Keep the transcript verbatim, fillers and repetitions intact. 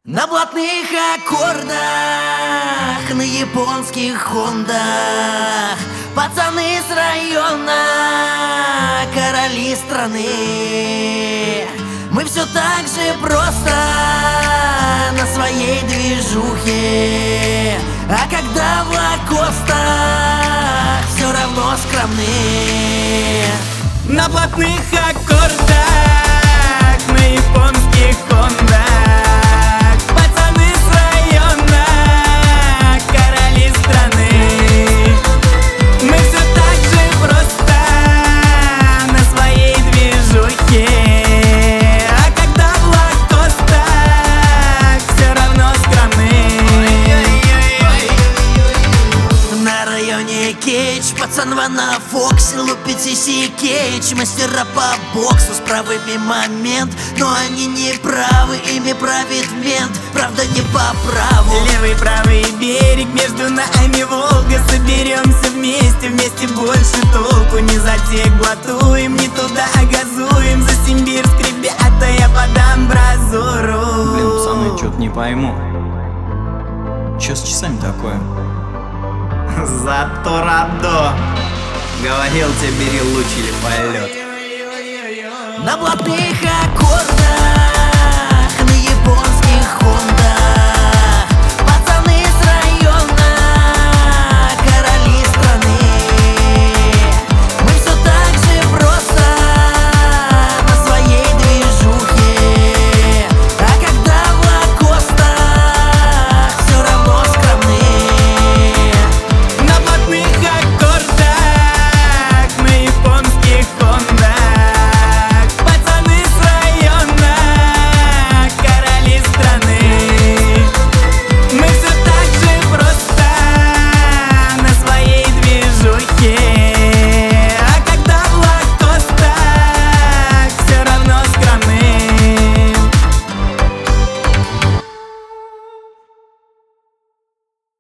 На блатных аккордах, на японских хондах, пацаны с района, короли страны. Мы все так же просто на своей движухе, а когда в лакостах, все равно скромны. На блатных аккордах, на японских хондах, пацаны с района, короли страны. Мы все так же просто на своей движухе, а когда в лакостах, все равно скромны. На районе Кейдж, пацанва на Фоксе, лупит Сиси Кейдж, мастера по боксу с правыми момент, но они не правы, ими правит мент, правда не по праву. Левый, правый берег, между нами Волга, соберемся вместе, вместе больше толку. Не затек блатуем, не туда газуем, за Симбирск, ребята, я подам бразуру. Блин, пацаны, чё-то не пойму. Чё с часами такое? Зато радо. Говорил тебе, бери луч или полет. На блатных аккордах, на японских